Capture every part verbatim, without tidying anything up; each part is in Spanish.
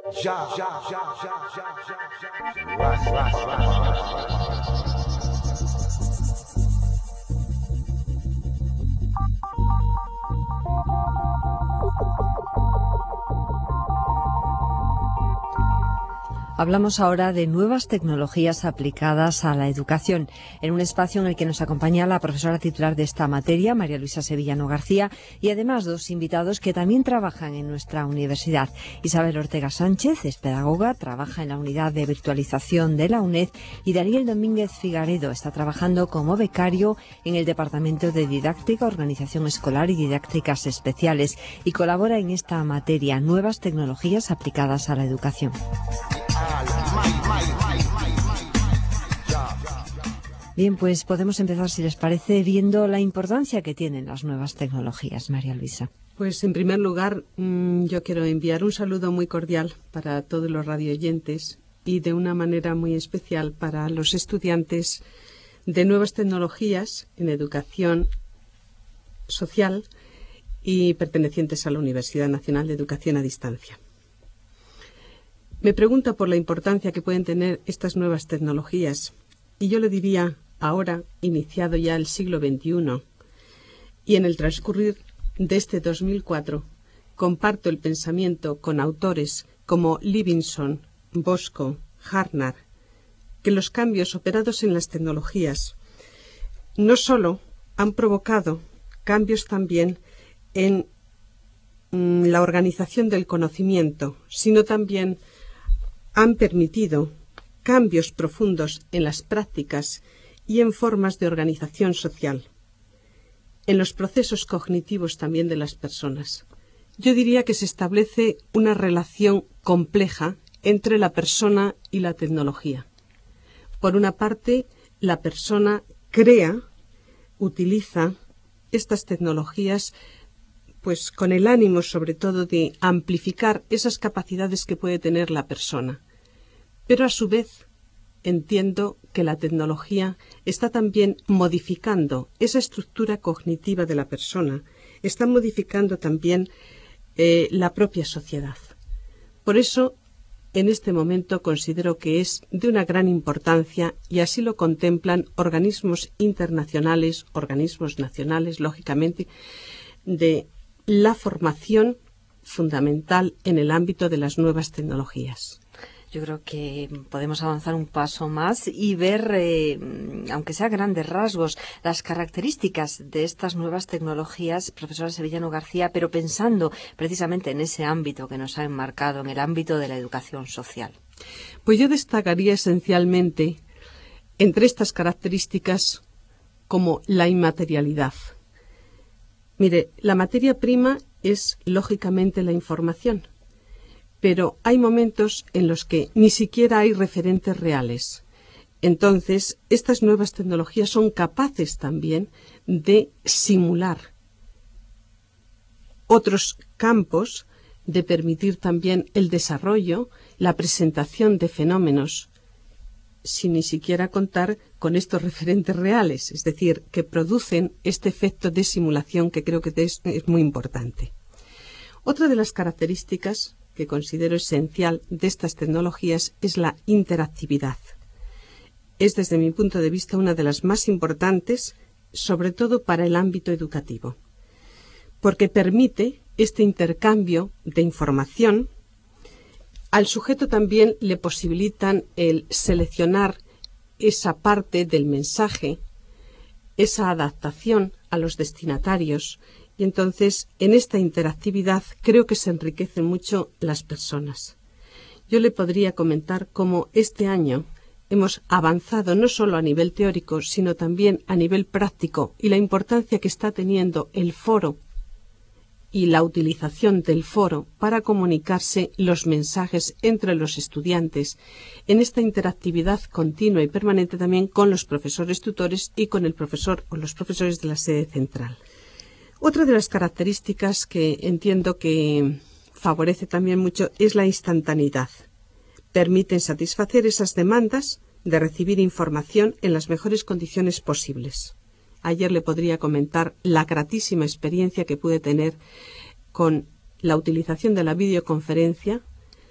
Ja, ja, ja, ja, ja, ja. Rock, rock, rock, rock. Hablamos ahora de nuevas tecnologías aplicadas a la educación, en un espacio en el que nos acompaña la profesora titular de esta materia, María Luisa Sevillano García, y además dos invitados que también trabajan en nuestra universidad. Isabel Ortega Sánchez es pedagoga, trabaja en la unidad de virtualización de la UNED, y Daniel Domínguez Figaredo está trabajando como becario en el Departamento de Didáctica, Organización Escolar y Didácticas Especiales, y colabora en esta materia, nuevas tecnologías aplicadas a la educación. Bien, pues podemos empezar, si les parece, viendo la importancia que tienen las nuevas tecnologías. María Luisa. Pues en primer lugar, mmm, yo quiero enviar un saludo muy cordial para todos los radioyentes y de una manera muy especial para los estudiantes de nuevas tecnologías en educación social y pertenecientes a la Universidad Nacional de Educación a Distancia. Me pregunta por la importancia que pueden tener estas nuevas tecnologías y yo le diría, ahora, iniciado ya el siglo veintiuno, y en el transcurrir de este dos mil cuatro, comparto el pensamiento con autores como Livingston, Bosco, Hartnett, que los cambios operados en las tecnologías no solo han provocado cambios también en mm, la organización del conocimiento, sino también han permitido cambios profundos en las prácticas y en formas de organización social, en los procesos cognitivos también de las personas. Yo diría que se establece una relación compleja entre la persona y la tecnología. Por una parte, la persona crea, utiliza estas tecnologías pues con el ánimo sobre todo de amplificar esas capacidades que puede tener la persona. Pero a su vez entiendo que la tecnología está también modificando esa estructura cognitiva de la persona, está modificando también eh, la propia sociedad. Por eso, en este momento considero que es de una gran importancia, y así lo contemplan organismos internacionales, organismos nacionales, lógicamente, de la formación fundamental en el ámbito de las nuevas tecnologías. Yo creo que podemos avanzar un paso más y ver, eh, aunque sea a grandes rasgos, las características de estas nuevas tecnologías, profesora Sevillano García, pero pensando precisamente en ese ámbito que nos ha enmarcado, en el ámbito de la educación social. Pues yo destacaría esencialmente entre estas características como la inmaterialidad. Mire, la materia prima es lógicamente la información. Pero hay momentos en los que ni siquiera hay referentes reales. Entonces, estas nuevas tecnologías son capaces también de simular otros campos, de permitir también el desarrollo, la presentación de fenómenos, sin ni siquiera contar con estos referentes reales, es decir, que producen este efecto de simulación que creo que es, es muy importante. Otra de las características que considero esencial de estas tecnologías es la interactividad. Es, desde mi punto de vista, una de las más importantes, sobre todo para el ámbito educativo, porque permite este intercambio de información. Al sujeto también le posibilitan el seleccionar esa parte del mensaje, esa adaptación a los destinatarios. Y entonces, en esta interactividad, creo que se enriquecen mucho las personas. Yo le podría comentar cómo este año hemos avanzado no solo a nivel teórico, sino también a nivel práctico, y la importancia que está teniendo el foro y la utilización del foro para comunicarse los mensajes entre los estudiantes en esta interactividad continua y permanente también con los profesores tutores y con el profesor o los profesores de la sede central. Otra de las características que entiendo que favorece también mucho es la instantaneidad. Permiten satisfacer esas demandas de recibir información en las mejores condiciones posibles. Ayer le podría comentar la gratísima experiencia que pude tener con la utilización de la videoconferencia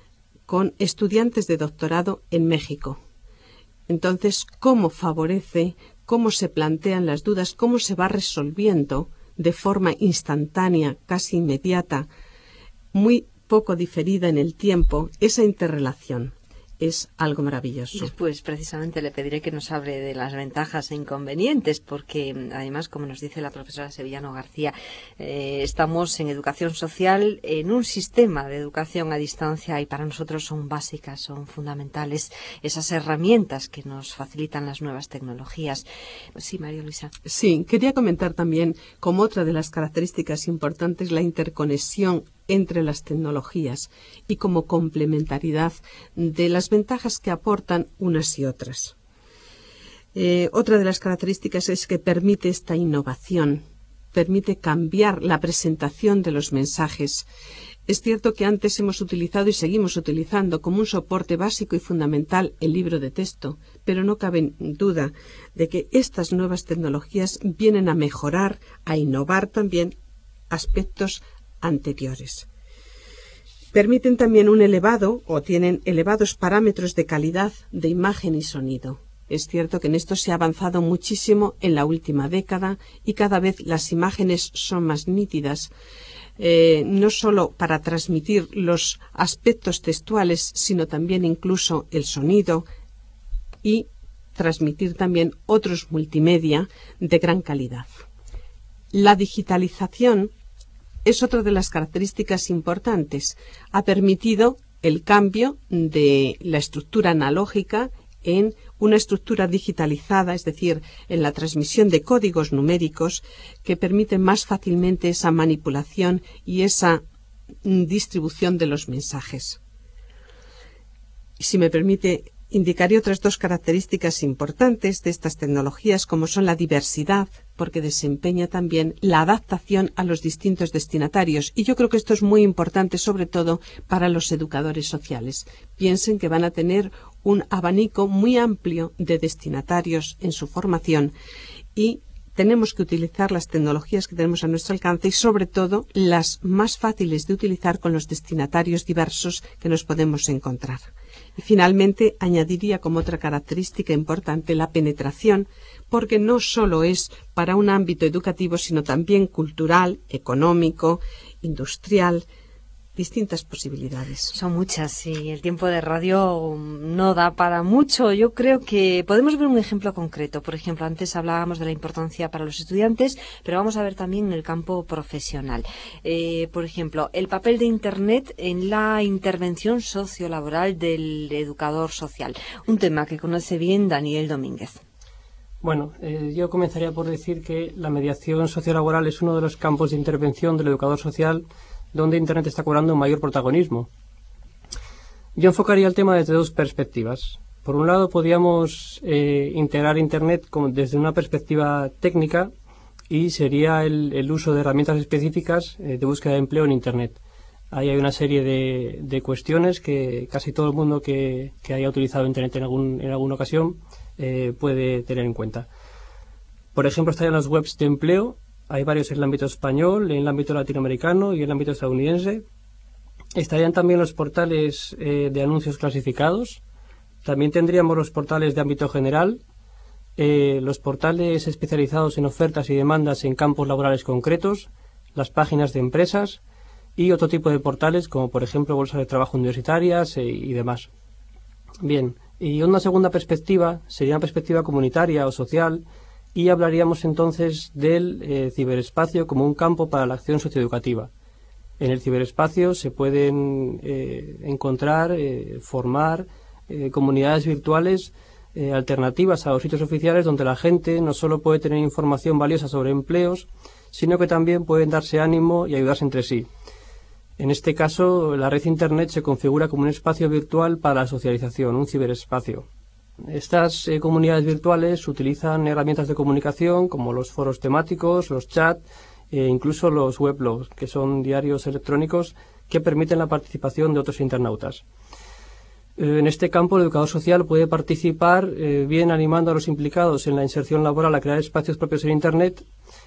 con estudiantes de doctorado en México. Entonces, ¿cómo favorece, cómo se plantean las dudas, cómo se va resolviendo de forma instantánea, casi inmediata, muy poco diferida en el tiempo, esa interrelación? Es algo maravilloso. Después, precisamente, le pediré que nos hable de las ventajas e inconvenientes, porque, además, como nos dice la profesora Sevillano García, eh, estamos en educación social, en un sistema de educación a distancia, y para nosotros son básicas, son fundamentales esas herramientas que nos facilitan las nuevas tecnologías. Sí, María Luisa. Sí, quería comentar también, como otra de las características importantes, la interconexión entre las tecnologías y como complementariedad de las ventajas que aportan unas y otras. Eh, otra de las características es que permite esta innovación, permite cambiar la presentación de los mensajes. Es cierto que antes hemos utilizado y seguimos utilizando como un soporte básico y fundamental el libro de texto, pero no cabe duda de que estas nuevas tecnologías vienen a mejorar, a innovar también aspectos anteriores. Permiten también un elevado o tienen elevados parámetros de calidad de imagen y sonido. Es cierto que en esto se ha avanzado muchísimo en la última década y cada vez las imágenes son más nítidas, eh, no solo para transmitir los aspectos textuales, sino también incluso el sonido y transmitir también otros multimedia de gran calidad. La digitalización es otra de las características importantes. Ha permitido el cambio de la estructura analógica en una estructura digitalizada, es decir, en la transmisión de códigos numéricos que permiten más fácilmente esa manipulación y esa distribución de los mensajes. Si me permite, indicaré otras dos características importantes de estas tecnologías, como son la diversidad, porque desempeña también la adaptación a los distintos destinatarios. Y yo creo que esto es muy importante, sobre todo para los educadores sociales. Piensen que van a tener un abanico muy amplio de destinatarios en su formación y tenemos que utilizar las tecnologías que tenemos a nuestro alcance y, sobre todo, las más fáciles de utilizar con los destinatarios diversos que nos podemos encontrar. Y, finalmente, añadiría como otra característica importante la penetración, porque no solo es para un ámbito educativo, sino también cultural, económico, industrial, distintas posibilidades. Son muchas y el tiempo de radio no da para mucho. Yo creo que podemos ver un ejemplo concreto. Por ejemplo, antes hablábamos de la importancia para los estudiantes, pero vamos a ver también en el campo profesional. Eh, por ejemplo, el papel de Internet en la intervención sociolaboral del educador social. Un tema que conoce bien Daniel Domínguez. Bueno, eh, yo comenzaría por decir que la mediación sociolaboral es uno de los campos de intervención del educador social donde Internet está cobrando un mayor protagonismo. Yo enfocaría el tema desde dos perspectivas. Por un lado, podríamos eh, integrar Internet como desde una perspectiva técnica y sería el, el uso de herramientas específicas eh, de búsqueda de empleo en Internet. Ahí hay una serie de, de cuestiones que casi todo el mundo que, que haya utilizado Internet en, algún, en alguna ocasión eh, puede tener en cuenta. Por ejemplo, estarían las webs de empleo. Hay varios en el ámbito español, en el ámbito latinoamericano y en el ámbito estadounidense. Estarían también los portales eh, de anuncios clasificados. También tendríamos los portales de ámbito general, eh, los portales especializados en ofertas y demandas en campos laborales concretos, las páginas de empresas y otro tipo de portales como, por ejemplo, bolsas de trabajo universitarias eh, y demás. Bien, y una segunda perspectiva sería una perspectiva comunitaria o social, y hablaríamos entonces del eh, ciberespacio como un campo para la acción socioeducativa. En el ciberespacio se pueden eh, encontrar, eh, formar eh, comunidades virtuales eh, alternativas a los sitios oficiales donde la gente no solo puede tener información valiosa sobre empleos, sino que también pueden darse ánimo y ayudarse entre sí. En este caso, la red Internet se configura como un espacio virtual para la socialización, un ciberespacio. Estas eh, comunidades virtuales utilizan herramientas de comunicación como los foros temáticos, los chats e incluso los weblogs, que son diarios electrónicos que permiten la participación de otros internautas. Eh, en este campo, el educador social puede participar eh, bien animando a los implicados en la inserción laboral a crear espacios propios en Internet,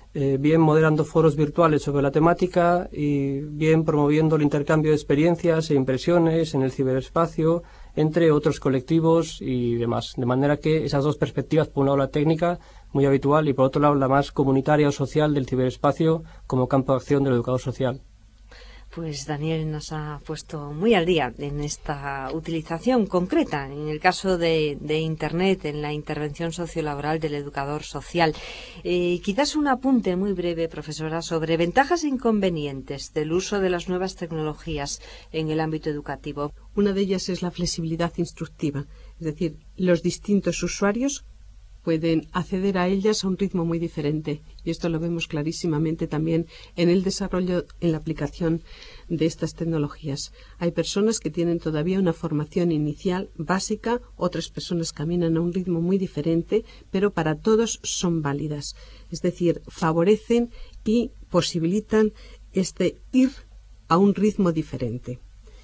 eh, bien moderando foros virtuales sobre la temática y bien promoviendo el intercambio de experiencias e impresiones en el ciberespacio entre otros colectivos y demás. De manera que esas dos perspectivas, por un lado la técnica, muy habitual, y por otro lado la más comunitaria o social del ciberespacio como campo de acción del educador social. Pues Daniel nos ha puesto muy al día en esta utilización concreta, en el caso de, de Internet, en la intervención sociolaboral del educador social. Eh, quizás un apunte muy breve, profesora, sobre ventajas e inconvenientes del uso de las nuevas tecnologías en el ámbito educativo. Una de ellas es la flexibilidad instructiva, es decir, los distintos usuarios pueden acceder a ellas a un ritmo muy diferente. Y esto lo vemos clarísimamente también en el desarrollo, en la aplicación de estas tecnologías. Hay personas que tienen todavía una formación inicial básica, otras personas caminan a un ritmo muy diferente, pero para todos son válidas. Es decir, favorecen y posibilitan este ir a un ritmo diferente.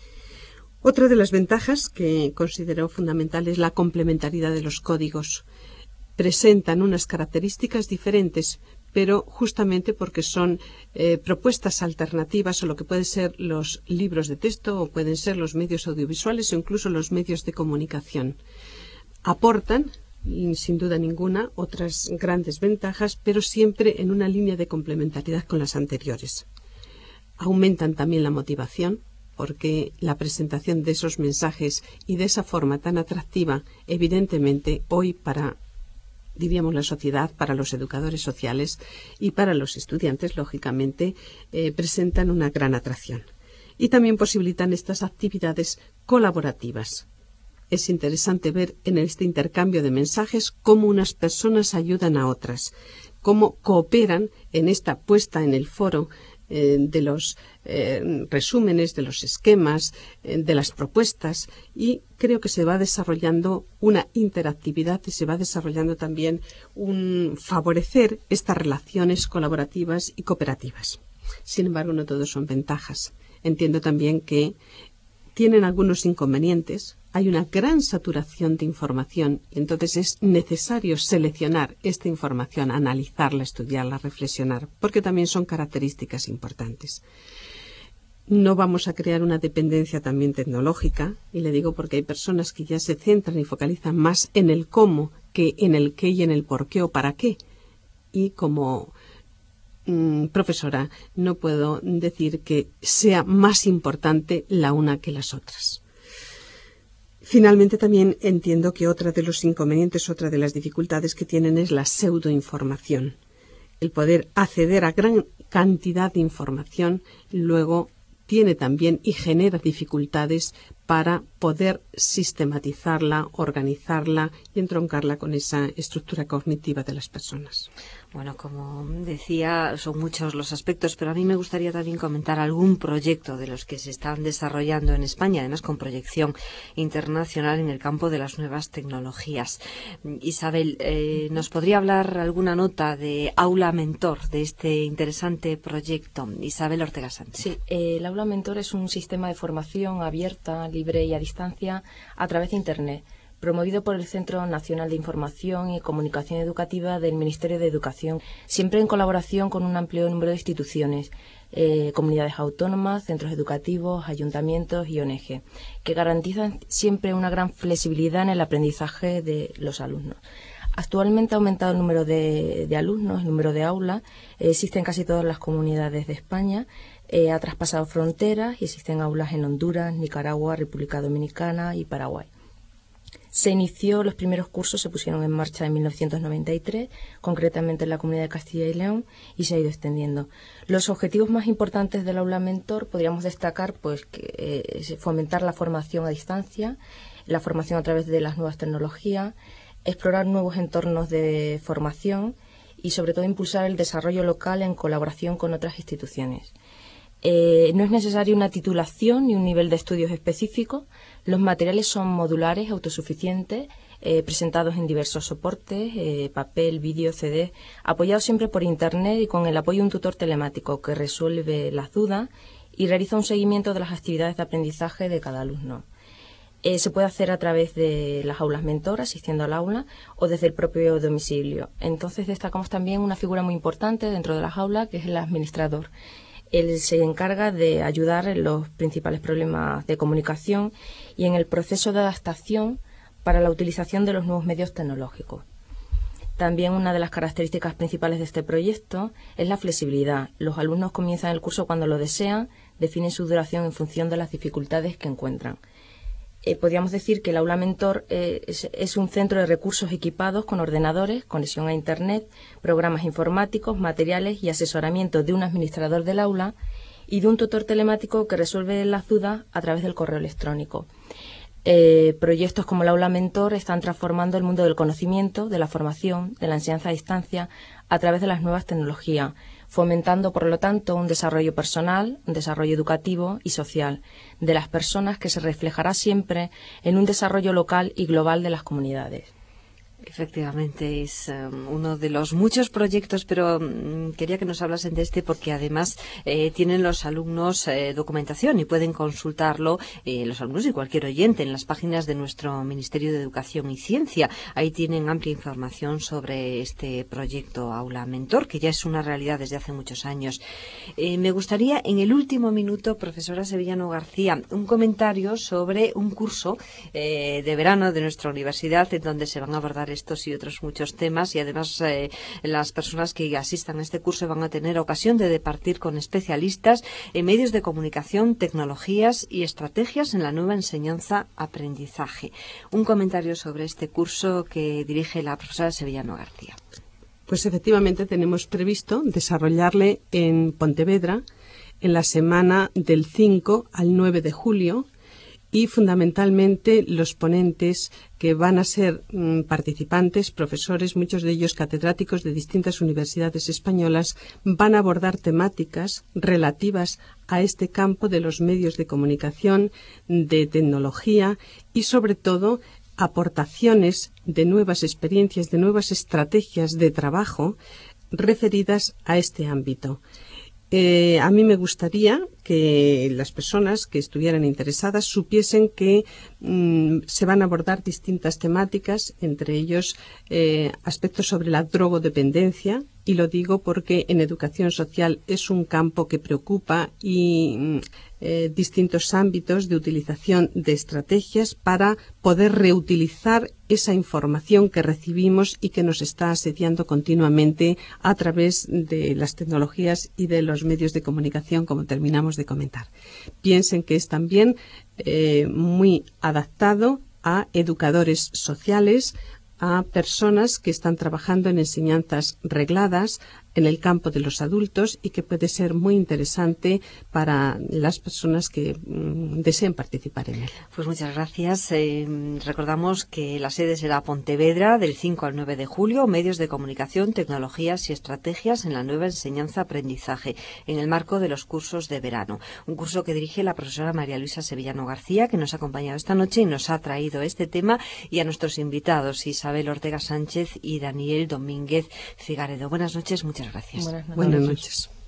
Otra de las ventajas que considero fundamental es la complementariedad de los códigos. Presentan unas características diferentes, pero justamente porque son eh, propuestas alternativas a lo que pueden ser los libros de texto o pueden ser los medios audiovisuales o incluso los medios de comunicación. Aportan, sin duda ninguna, otras grandes ventajas, pero siempre en una línea de complementariedad con las anteriores. Aumentan también la motivación, porque la presentación de esos mensajes y de esa forma tan atractiva, evidentemente, hoy para diríamos la sociedad, para los educadores sociales y para los estudiantes, lógicamente, eh, presentan una gran atracción. Y también posibilitan estas actividades colaborativas. Es interesante ver en este intercambio de mensajes cómo unas personas ayudan a otras, cómo cooperan en esta puesta en el foro eh, de los eh, resúmenes, de los esquemas, eh, de las propuestas, y creo que se va desarrollando una interactividad y se va desarrollando también un favorecer estas relaciones colaborativas y cooperativas. Sin embargo, no todos son ventajas. Entiendo también que tienen algunos inconvenientes. Hay una gran saturación de información y entonces es necesario seleccionar esta información, analizarla, estudiarla, reflexionar, porque también son características importantes. No vamos a crear una dependencia también tecnológica, y le digo porque hay personas que ya se centran y focalizan más en el cómo que en el qué y en el por qué o para qué. Y como mmm, profesora no puedo decir que sea más importante la una que las otras. Finalmente, también entiendo que otra de los inconvenientes, otra de las dificultades que tienen es la pseudoinformación. El poder acceder a gran cantidad de información luego tiene también y genera dificultades para poder sistematizarla, organizarla y entroncarla con esa estructura cognitiva de las personas. Bueno, como decía, son muchos los aspectos, pero a mí me gustaría también comentar algún proyecto de los que se están desarrollando en España, además con proyección internacional en el campo de las nuevas tecnologías. Isabel, eh, ¿nos podría hablar alguna nota de Aula Mentor, de este interesante proyecto? Isabel Ortega Sánchez. Sí, eh, el Aula Mentor es un sistema de formación abierta, libre y a distancia a través de Internet, promovido por el Centro Nacional de Información y Comunicación Educativa del Ministerio de Educación, siempre en colaboración con un amplio número de instituciones, eh, comunidades autónomas, centros educativos, ayuntamientos y O N G, que garantizan siempre una gran flexibilidad en el aprendizaje de los alumnos. Actualmente ha aumentado el número de, de alumnos, el número de aulas, eh, existe en casi todas las comunidades de España, eh, ha traspasado fronteras y existen aulas en Honduras, Nicaragua, República Dominicana y Paraguay. Se inició, los primeros cursos se pusieron en marcha en mil novecientos noventa y tres, concretamente en la Comunidad de Castilla y León, y se ha ido extendiendo. Los objetivos más importantes del Aula Mentor podríamos destacar pues que eh, fomentar la formación a distancia, la formación a través de las nuevas tecnologías, explorar nuevos entornos de formación y sobre todo impulsar el desarrollo local en colaboración con otras instituciones. Eh, no es necesaria una titulación ni un nivel de estudios específico. Los materiales son modulares, autosuficientes, eh, presentados en diversos soportes, eh, papel, vídeo, C D, apoyados siempre por Internet y con el apoyo de un tutor telemático que resuelve las dudas y realiza un seguimiento de las actividades de aprendizaje de cada alumno. Eh, se puede hacer a través de las aulas mentor, asistiendo al aula, o desde el propio domicilio. Entonces destacamos también una figura muy importante dentro de las aulas, que es el administrador. Él se encarga de ayudar en los principales problemas de comunicación y en el proceso de adaptación para la utilización de los nuevos medios tecnológicos. También una de las características principales de este proyecto es la flexibilidad. Los alumnos comienzan el curso cuando lo desean, definen su duración en función de las dificultades que encuentran. Eh, podríamos decir que el aula mentor eh, es, es un centro de recursos equipados con ordenadores, conexión a Internet, programas informáticos, materiales y asesoramiento de un administrador del aula y de un tutor telemático que resuelve las dudas a través del correo electrónico. Eh, proyectos como el aula mentor están transformando el mundo del conocimiento, de la formación, de la enseñanza a distancia a través de las nuevas tecnologías, fomentando, por lo tanto, un desarrollo personal, un desarrollo educativo y social de las personas que se reflejará siempre en un desarrollo local y global de las comunidades. Efectivamente, es um, uno de los muchos proyectos, pero um, quería que nos hablasen de este porque además eh, tienen los alumnos eh, documentación y pueden consultarlo eh, los alumnos y cualquier oyente en las páginas de nuestro Ministerio de Educación y Ciencia. Ahí tienen amplia información sobre este proyecto Aula Mentor, que ya es una realidad desde hace muchos años. Eh, me gustaría, en el último minuto, profesora Sevillano García, un comentario sobre un curso eh, de verano de nuestra universidad en donde se van a abordar estos y otros muchos temas y además eh, las personas que asistan a este curso van a tener ocasión de departir con especialistas en medios de comunicación, tecnologías y estrategias en la nueva enseñanza-aprendizaje. Un comentario sobre este curso que dirige la profesora Sevillano García. Pues efectivamente tenemos previsto desarrollarle en Pontevedra en la semana del cinco al nueve de julio. Y fundamentalmente los ponentes que van a ser mmm, participantes, profesores, muchos de ellos catedráticos de distintas universidades españolas, van a abordar temáticas relativas a este campo de los medios de comunicación, de tecnología y sobre todo aportaciones de nuevas experiencias, de nuevas estrategias de trabajo referidas a este ámbito. Eh, a mí me gustaría que las personas que estuvieran interesadas supiesen que mmm, se van a abordar distintas temáticas, entre ellos eh, aspectos sobre la drogodependencia, y lo digo porque en educación social es un campo que preocupa y eh, distintos ámbitos de utilización de estrategias para poder reutilizar esa información que recibimos y que nos está asediando continuamente a través de las tecnologías y de los medios de comunicación, como terminamos de comentar. Piensen que es también eh, muy adaptado a educadores sociales, a personas que están trabajando en enseñanzas regladas en el campo de los adultos y que puede ser muy interesante para las personas que mm, deseen participar en él. Pues muchas gracias. Eh, recordamos que la sede será Pontevedra del cinco al nueve de julio, medios de comunicación, tecnologías y estrategias en la nueva enseñanza-aprendizaje, en el marco de los cursos de verano. Un curso que dirige la profesora María Luisa Sevillano García, que nos ha acompañado esta noche y nos ha traído este tema, y a nuestros invitados, Isabel Ortega Sánchez y Daniel Domínguez Figaredo. Buenas noches, muchas gracias. Buenas noches. Buenas noches.